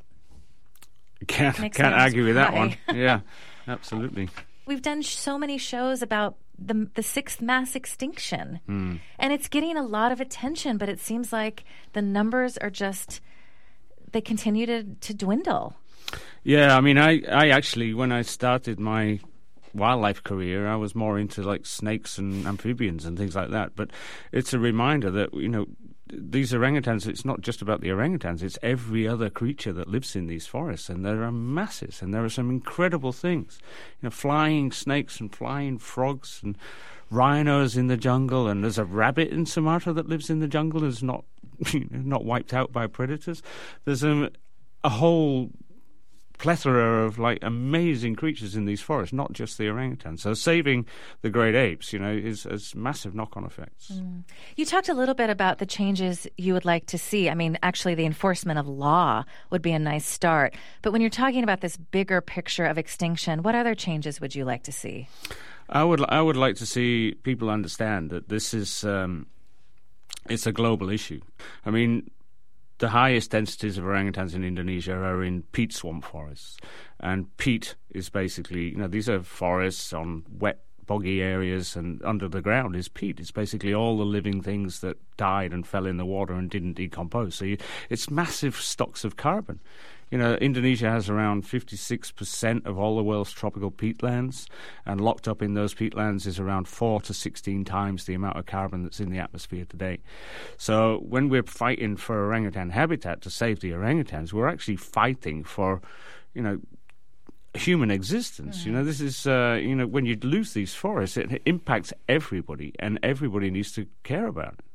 Can't, can't argue with that one. Yeah, absolutely. We've done so many shows about the the sixth mass extinction, mm. and it's getting a lot of attention, but it seems like the numbers are just, they continue to, to dwindle. Yeah, I mean, I, I actually, when I started my wildlife career, I was more into like snakes and amphibians and things like that. But it's a reminder that, you know, these orangutans, it's not just about the orangutans, it's every other creature that lives in these forests, and there are masses, and there are some incredible things. You know, flying snakes and flying frogs and rhinos in the jungle, and there's a rabbit in Sumatra that lives in the jungle and is not, you know, not wiped out by predators. There's a, a whole plethora of like amazing creatures in these forests, not just the orangutans. So saving the great apes, you know, is has massive knock-on effects. Mm. You talked a little bit about the changes you would like to see. I mean, actually, the enforcement of law would be a nice start. But when you're talking about this bigger picture of extinction, what other changes would you like to see? I would I would like to see people understand that this is um, it's a global issue. I mean, the highest densities of orangutans in Indonesia are in peat swamp forests. And peat is basically, you know, these are forests on wet, boggy areas, and under the ground is peat. It's basically all the living things that died and fell in the water and didn't decompose. So you, it's massive stocks of carbon. You know, Indonesia has around fifty-six percent of all the world's tropical peatlands, and locked up in those peatlands is around four to sixteen times the amount of carbon that's in the atmosphere today. So when we're fighting for orangutan habitat to save the orangutans, we're actually fighting for, you know, human existence. Mm-hmm. You know, this is, uh, you know, when you lose these forests, it impacts everybody, and everybody needs to care about it.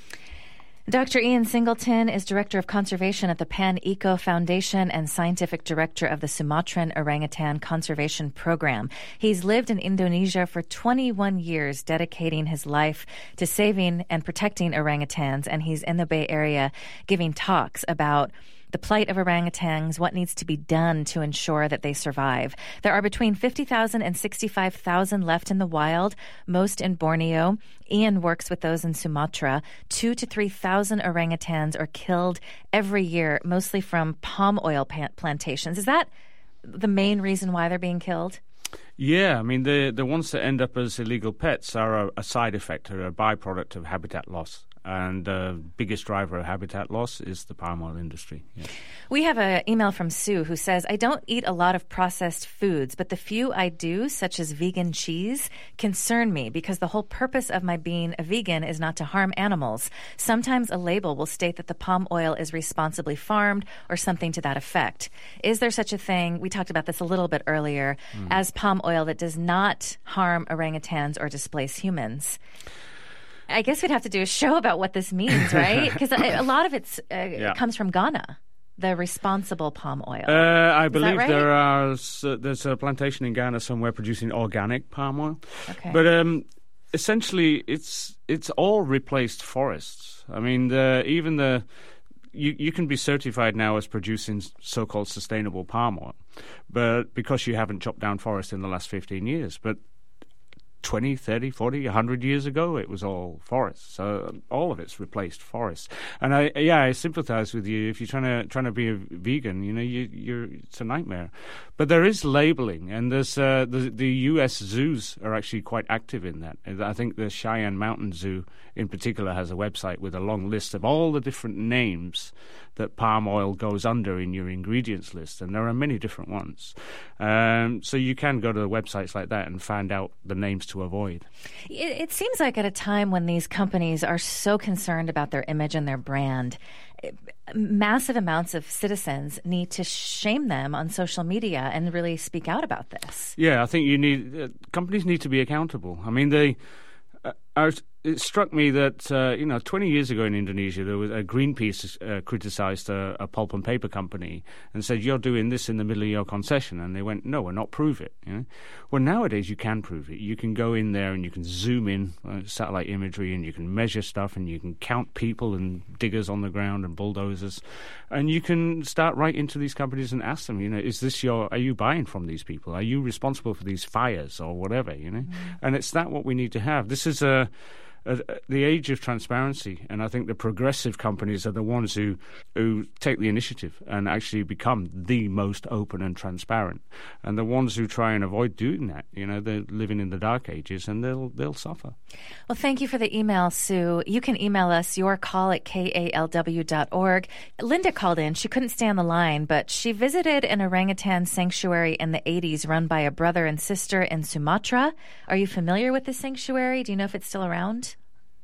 Doctor Ian Singleton is Director of Conservation at the Pan Eco Foundation and Scientific Director of the Sumatran Orangutan Conservation Program. He's lived in Indonesia for twenty-one years, dedicating his life to saving and protecting orangutans, and he's in the Bay Area giving talks about the plight of orangutans, what needs to be done to ensure that they survive. There are between fifty thousand and sixty-five thousand left in the wild, most in Borneo. Ian works with those in Sumatra. Two to three thousand orangutans are killed every year, mostly from palm oil plantations. Is that the main reason why they're being killed? Yeah, I mean, the the ones that end up as illegal pets are a, a side effect or a byproduct of habitat loss. And the biggest driver of habitat loss is the palm oil industry. Yeah. We have an email from Sue who says, I don't eat a lot of processed foods, but the few I do, such as vegan cheese, concern me because the whole purpose of my being a vegan is not to harm animals. Sometimes a label will state that the palm oil is responsibly farmed or something to that effect. Is there such a thing, we talked about this a little bit earlier, mm. as palm oil that does not harm orangutans or displace humans? I guess we'd have to do a show about what this means, right? Because a, a lot of it's, uh, yeah. it comes from Ghana, the responsible palm oil. Uh, I Is believe right? there are uh, there's a plantation in Ghana somewhere producing organic palm oil. Okay. But um, essentially, it's it's all replaced forests. I mean, the, even the you you can be certified now as producing so-called sustainable palm oil, but because you haven't chopped down forest in the last fifteen years, but twenty, thirty, forty, one hundred years ago, it was all forest. So all of it's replaced forest. And I, yeah, I sympathize with you. If you're trying to trying to be a vegan, you know, you, you're it's a nightmare. But there is labeling, and there's uh, the the U S zoos are actually quite active in that. I think the Cheyenne Mountain Zoo, in particular, has a website with a long list of all the different names that palm oil goes under in your ingredients list, and there are many different ones. Um, so you can go to websites like that and find out the names to avoid. It, it seems like at a time when these companies are so concerned about their image and their brand, massive amounts of citizens need to shame them on social media and really speak out about this. Yeah, I think you need uh, companies need to be accountable. I mean, they. Uh, are, it struck me that, uh, you know, twenty years ago in Indonesia, there was a Greenpeace uh, criticized a, a pulp and paper company and said, you're doing this in the middle of your concession. And they went, no, we're not, prove it. You know? Well, nowadays you can prove it. You can go in there and you can zoom in uh, satellite imagery, and you can measure stuff, and you can count people and diggers on the ground and bulldozers. And you can start right into these companies and ask them, you know, is this your, are you buying from these people? Are you responsible for these fires or whatever, you know? Mm. And it's that what we need to have. This is a, Uh, the age of transparency, and I think the progressive companies are the ones who who take the initiative and actually become the most open and transparent. And the ones who try and avoid doing that, you know, they're living in the dark ages, and they'll they'll suffer. Well, thank you for the email, Sue. You can email us your call at k a l w dot org. Linda called in. She couldn't stay on the line, but she visited an orangutan sanctuary in the eighties run by a brother and sister in Sumatra. Are you familiar with this sanctuary? Do you know if it's still around?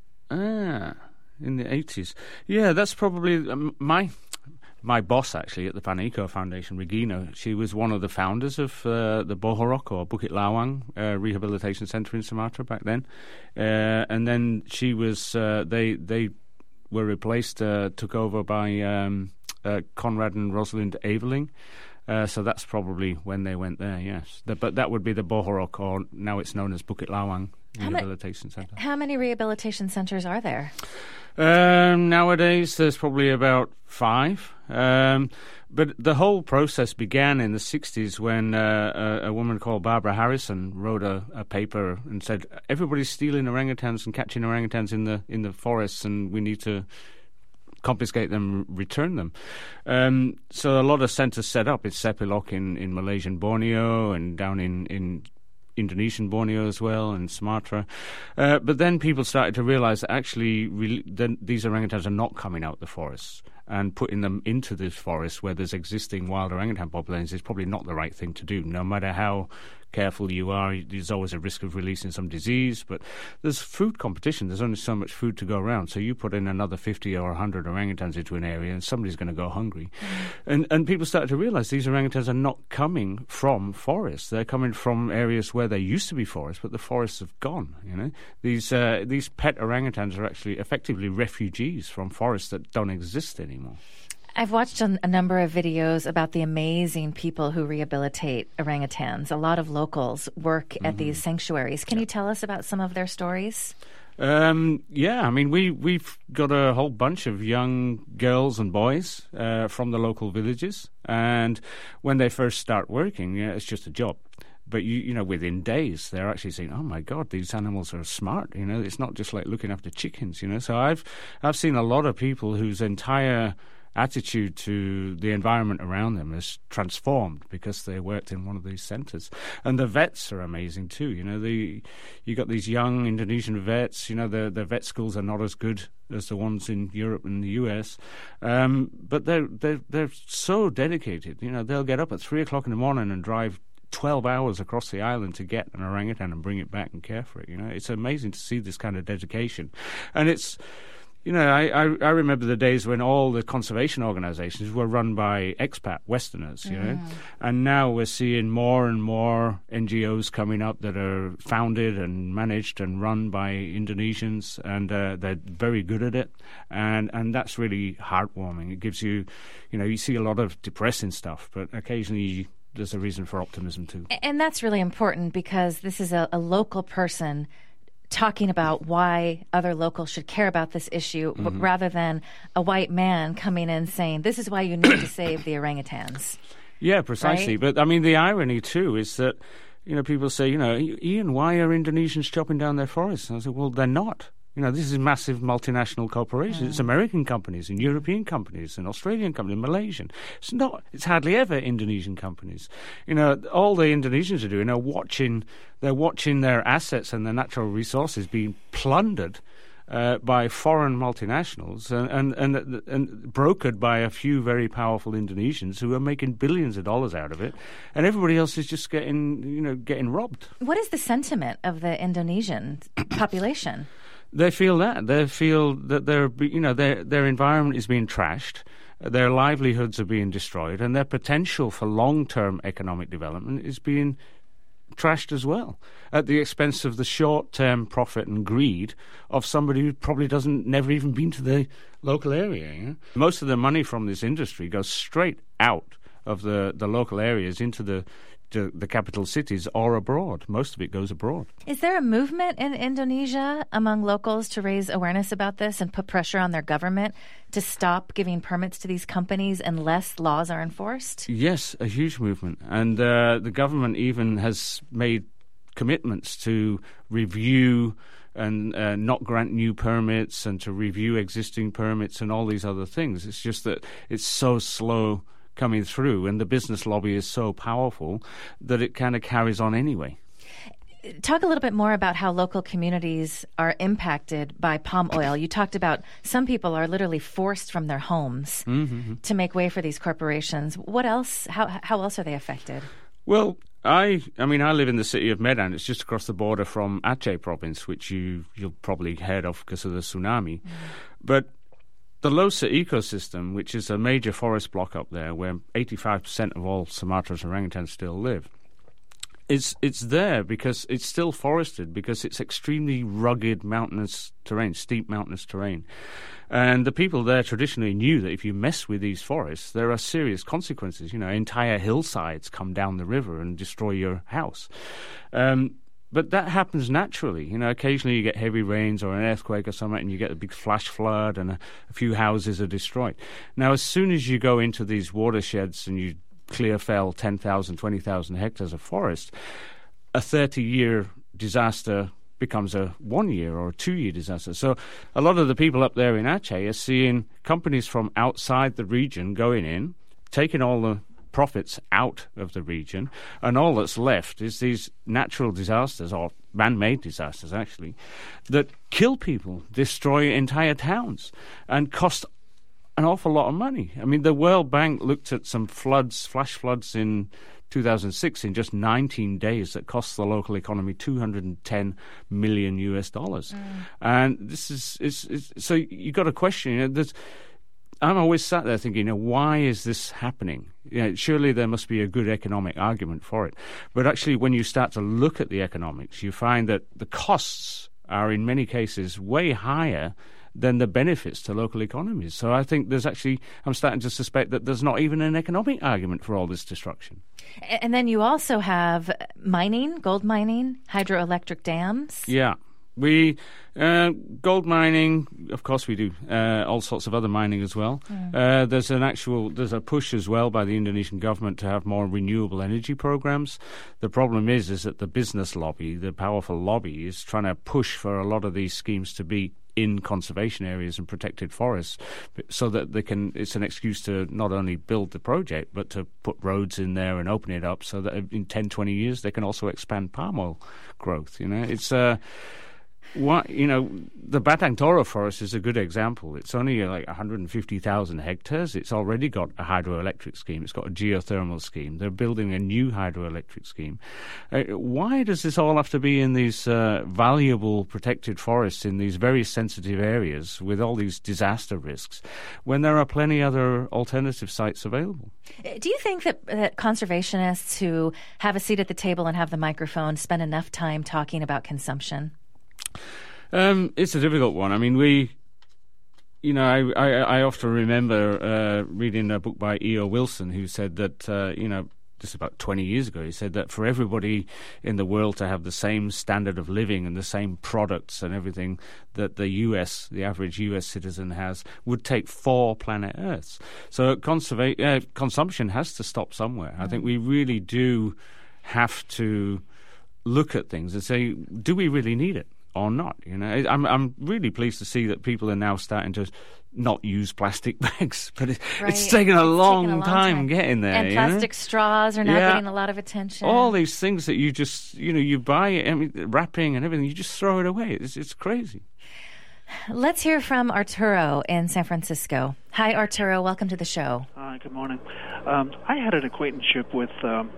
Ah, in the eighties. Yeah, that's probably um, my my boss, actually, at the Pan Eco Foundation, Regina. She was one of the founders of uh, the Bohorok, or Bukit Lawang, uh, Rehabilitation Centre in Sumatra back then. Uh, and then she was, uh, they they were replaced, uh, took over by um, uh, Conrad and Rosalind Aveling. Uh, so that's probably when they went there, yes. The, but that would be the Bohorok, or now it's known as Bukit Lawang Rehabilitation Centre. How many rehabilitation centres are there? Um, nowadays, there's probably about five. Um, but the whole process began in the sixties when uh, a, a woman called Barbara Harrison wrote a, a paper and said, everybody's stealing orangutans and catching orangutans in the in the forests, and we need to confiscate them, return them. Um, so a lot of centres set up. It's Sepilok in, in Malaysian Borneo, and down in, in Indonesian Borneo as well, and Sumatra. Uh, but then people started to realise that actually re- the, these orangutans are not coming out the forests, and putting them into this forest where there's existing wild orangutan populations is probably not the right thing to do. No matter how careful you are, there's always a risk of releasing some disease, but there's food competition. There's only so much food to go around, so you put in another fifty or one hundred orangutans into an area and somebody's going to go hungry. Mm. And and people started to realize these orangutans are not coming from forests. They're coming from areas where there used to be forests, but the forests have gone, you know. These uh, these pet orangutans are actually effectively refugees from forests that don't exist anymore. I've watched a number of videos about the amazing people who rehabilitate orangutans. A lot of locals work mm-hmm. at these sanctuaries. Can yeah. you tell us about some of their stories? Um, yeah, I mean, we, we've got a whole bunch of young girls and boys uh, from the local villages. And when they first start working, yeah, it's just a job. But, you you know, within days, they're actually saying, oh, my God, these animals are smart. You know, it's not just like looking after chickens, you know. So I've I've seen a lot of people whose entire attitude to the environment around them has transformed because they worked in one of these centres. And the vets are amazing too. You know, the you got these young Indonesian vets. You know, the the vet schools are not as good as the ones in Europe and the U S, um, but they're they're they're so dedicated. You know, they'll get up at three o'clock in the morning and drive twelve hours across the island to get an orangutan and bring it back and care for it. You know, it's amazing to see this kind of dedication, and it's. You know, I, I, I remember the days when all the conservation organizations were run by expat Westerners, you mm. know, and now we're seeing more and more N G Os coming up that are founded and managed and run by Indonesians, and uh, they're very good at it, and, and that's really heartwarming. It gives you, you know, you see a lot of depressing stuff, but occasionally you, there's a reason for optimism too. And that's really important because this is a, a local person talking about why other locals should care about this issue mm-hmm. rather than a white man coming in saying, this is why you need to save the orangutans. Yeah, precisely. Right? But, I mean, the irony, too, is that, you know, people say, you know, Ian, why are Indonesians chopping down their forests? And I say, well, they're not. You know, this is massive multinational corporations. Mm. It's American companies and European companies and Australian companies and Malaysian. It's not. It's hardly ever Indonesian companies. You know, all the Indonesians are doing are watching. They're watching their assets and their natural resources being plundered uh, by foreign multinationals and, and and and brokered by a few very powerful Indonesians who are making billions of dollars out of it, and everybody else is just getting, you know, getting robbed. What is the sentiment of the Indonesian population? They feel that. They feel that their, you know, their their environment is being trashed, their livelihoods are being destroyed, and their potential for long-term economic development is being trashed as well, at the expense of the short-term profit and greed of somebody who probably doesn't never even been to the local area. You know? Most of the money from this industry goes straight out of the, the local areas into the To the capital cities or abroad. Most of it goes abroad. Is there a movement in Indonesia among locals to raise awareness about this and put pressure on their government to stop giving permits to these companies unless laws are enforced? Yes, a huge movement. And uh, the government even has made commitments to review and uh, not grant new permits and to review existing permits and all these other things. It's just that it's so slow coming through, and the business lobby is so powerful that it kind of carries on anyway. Talk a little bit more about how local communities are impacted by palm oil. You talked about some people are literally forced from their homes mm-hmm. to make way for these corporations. What else? How how else are they affected? Well, I I mean, I live in the city of Medan. It's just across the border from Aceh province, which you, you'll probably heard of because of the tsunami. Mm. But the Lhosa ecosystem, which is a major forest block up there where eighty-five percent of all Sumatra's orangutans still live, it's, it's there because it's still forested, because it's extremely rugged mountainous terrain, steep mountainous terrain. And the people there traditionally knew that if you mess with these forests, there are serious consequences. You know, entire hillsides come down the river and destroy your house. Um But that happens naturally. You know, occasionally you get heavy rains or an earthquake or something and you get a big flash flood and a, a few houses are destroyed. Now, as soon as you go into these watersheds and you clear fell ten thousand, twenty thousand hectares of forest, a thirty-year disaster becomes a one-year or a two-year disaster. So a lot of the people up there in Aceh are seeing companies from outside the region going in, taking all the profits out of the region, and all that's left is these natural disasters, or man-made disasters actually, that kill people, destroy entire towns, and cost an awful lot of money. I mean, the World Bank looked at some floods, flash floods in two thousand six in just nineteen days that cost the local economy two hundred ten million U S dollars. Mm. And this is, is, is so you got to question, you know, there's I'm always sat there thinking, you know, why is this happening? You know, surely there must be a good economic argument for it. But actually, when you start to look at the economics, you find that the costs are in many cases way higher than the benefits to local economies. So I think there's actually, I'm starting to suspect that there's not even an economic argument for all this destruction. And then you also have mining, gold mining, hydroelectric dams. Yeah. We, uh, gold mining, of course we do, uh, all sorts of other mining as well. Mm. Uh, there's an actual, there's a push as well by the Indonesian government to have more renewable energy programs. The problem is, is that the business lobby, the powerful lobby, is trying to push for a lot of these schemes to be in conservation areas and protected forests, so that they can. It's an excuse to not only build the project, but to put roads in there and open it up, so that in ten, twenty years they can also expand palm oil growth. You know, it's uh, what you know. The Batang Toru forest is a good example. It's only like one hundred fifty thousand hectares. It's already got a hydroelectric scheme. It's got a geothermal scheme. They're building a new hydroelectric scheme. Uh, why does this all have to be in these uh, valuable protected forests in these very sensitive areas with all these disaster risks, when there are plenty other alternative sites available? Do you think that, that conservationists who have a seat at the table and have the microphone spend enough time talking about consumption? Um, it's a difficult one. I mean, we, you know, I, I, I often remember uh, reading a book by E O Wilson, who said that, uh, you know, this is about twenty years ago, he said that for everybody in the world to have the same standard of living and the same products and everything that the U S, the average U S citizen has, would take four planet Earths. So conserva- uh, consumption has to stop somewhere. Mm. I think we really do have to look at things and say, do we really need it or not? You know, I'm I'm really pleased to see that people are now starting to not use plastic bags, but it, right. it's taken a, it's long, taken a long time, time getting there. And you plastic know? straws are now yeah. getting a lot of attention. All these things that you just, you know, you buy, I mean, wrapping and everything, you just throw it away. It's it's crazy. Let's hear from Arturo in San Francisco. Hi, Arturo. Welcome to the show. Hi, good morning. Um, I had an acquaintanceship with um,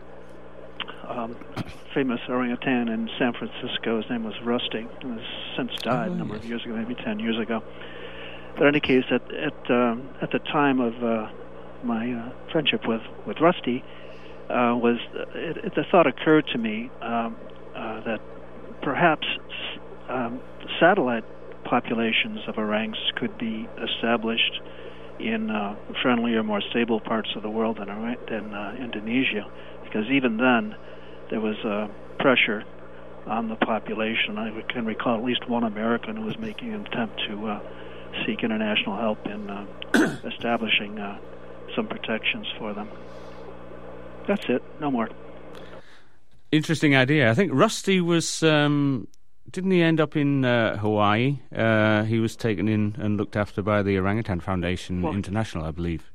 um, famous orangutan in San Francisco. His name was Rusty. He has since died oh, a number yes. of years ago, maybe ten years ago. But in any case, at at, um, at the time of uh, my uh, friendship with, with Rusty, uh, was it, it, the thought occurred to me um, uh, that perhaps um, satellite populations of orangs could be established in uh, friendlier, more stable parts of the world than, than uh, Indonesia, because even then there was uh, pressure on the population. I can recall at least one American who was making an attempt to uh, seek international help in uh, establishing uh, some protections for them. That's it. No more. Interesting idea. I think Rusty was... Um Didn't he end up in uh, Hawaii? Uh, he was taken in and looked after by the Orangutan Foundation well, International, I believe.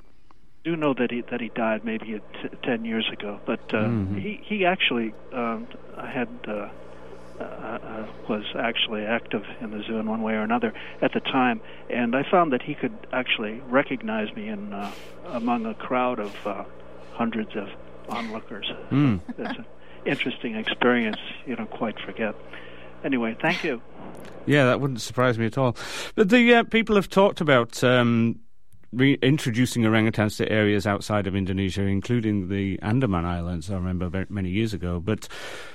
I do know that he that he died maybe t- ten years ago, but uh, mm-hmm. he he actually um, had uh, uh, uh, was actually active in the zoo in one way or another at the time, and I found that he could actually recognize me in uh, among a crowd of uh, hundreds of onlookers. Mm. It's an interesting experience you don't quite forget. Anyway, thank you. Yeah, that wouldn't surprise me at all. But the uh, people have talked about um, reintroducing orangutans to areas outside of Indonesia, including the Andaman Islands. I remember very, many years ago. But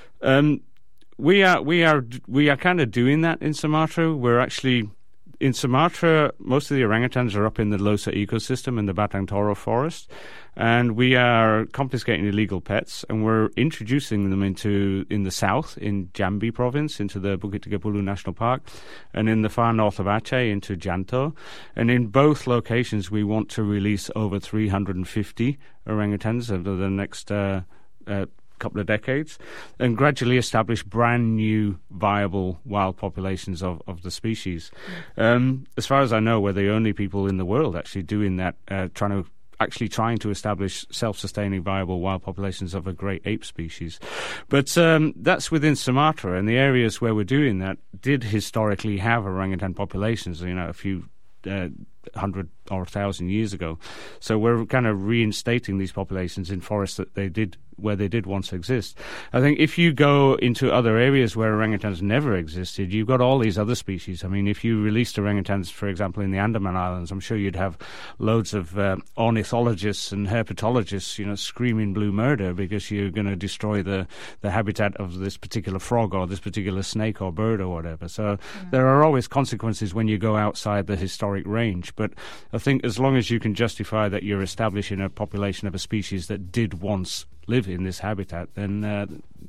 um, we are we are we are kind of doing that in Sumatra. We're actually in Sumatra. Most of the orangutans are up in the Losa ecosystem in the Batang Toru forest. And we are confiscating illegal pets, and we're introducing them into in the south, in Jambi province, into the Bukit Tiga Puluh National Park, and in the far north of Aceh, into Janto. And in both locations, we want to release over three hundred fifty orangutans over the next uh, uh, couple of decades, and gradually establish brand new, viable wild populations of, of the species. Um, as far as I know, we're the only people in the world actually doing that, uh, trying to actually trying to establish self-sustaining viable wild populations of a great ape species. But um, that's within Sumatra, and the areas where we're doing that did historically have orangutan populations, you know, a few uh, hundred or a thousand years ago. So we're kind of reinstating these populations in forests that they did, where they did once exist. I think if you go into other areas where orangutans never existed, you've got all these other species. I mean, if you released orangutans, for example, in the Andaman Islands, I'm sure you'd have loads of uh, ornithologists and herpetologists, you know, screaming blue murder because you're going to destroy the, the habitat of this particular frog or this particular snake or bird or whatever. So yeah. There are always consequences when you go outside the historic range. But I think as long as you can justify that you're establishing a population of a species that did once live in this habitat, then uh,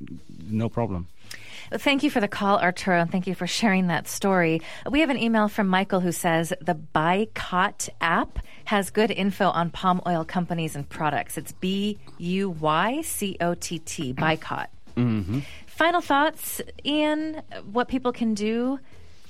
no problem. Thank you for the call, Arturo, and thank you for sharing that story. We have an email from Michael who says the Buycott app has good info on palm oil companies and products. It's B U Y C O T T, Buycott. Mm-hmm. Final thoughts, Ian, what people can do?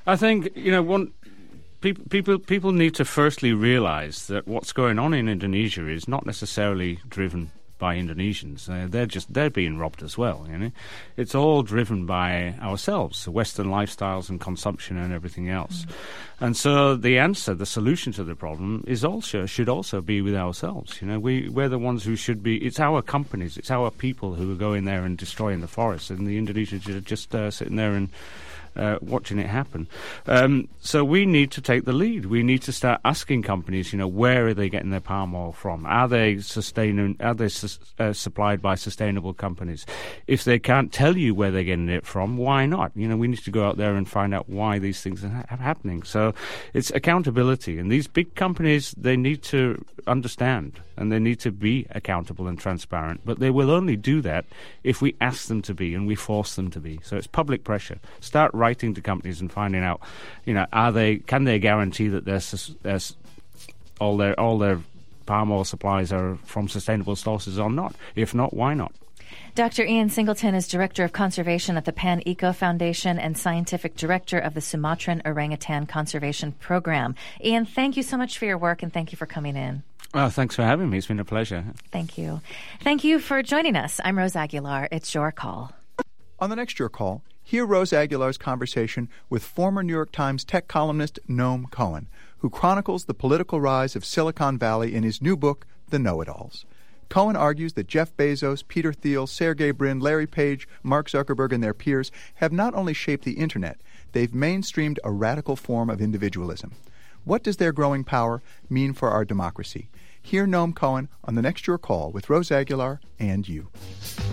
I think, you know, one people people people need to firstly realize that what's going on in Indonesia is not necessarily driven by Indonesians. Uh, they're just they're being robbed as well. You know, it's all driven by ourselves, Western lifestyles and consumption and everything else. Mm. And so the answer, the solution to the problem, is also should also be with ourselves. You know, we we're the ones who should be. It's our companies, it's our people who are going there and destroying the forests, and the Indonesians are just uh, sitting there and Uh, watching it happen. Um, so we need to take the lead. We need to start asking companies, you know, where are they getting their palm oil from? Are they sustaining? Are they su- uh, supplied by sustainable companies? If they can't tell you where they're getting it from, why not? You know, we need to go out there and find out why these things are ha- happening. So it's accountability, and these big companies, they need to understand and they need to be accountable and transparent. But they will only do that if we ask them to be and we force them to be. So it's public pressure. Start writing to companies and finding out, you know, are they can they guarantee that their, their all their all their palm oil supplies are from sustainable sources or not? If not, why not? Doctor Ian Singleton is Director of Conservation at the Pan Eco Foundation and Scientific Director of the Sumatran Orangutan Conservation Program. Ian, thank you so much for your work, and thank you for coming in. Well, thanks for having me. It's been a pleasure. Thank you. Thank you for joining us. I'm Rose Aguilar. It's your call. On the next Your Call, hear Rose Aguilar's conversation with former New York Times tech columnist Noam Cohen, who chronicles the political rise of Silicon Valley in his new book, The Know-It-Alls. Cohen argues that Jeff Bezos, Peter Thiel, Sergey Brin, Larry Page, Mark Zuckerberg, and their peers have not only shaped the Internet, they've mainstreamed a radical form of individualism. What does their growing power mean for our democracy? Hear Noam Cohen on the next Your Call with Rose Aguilar and you.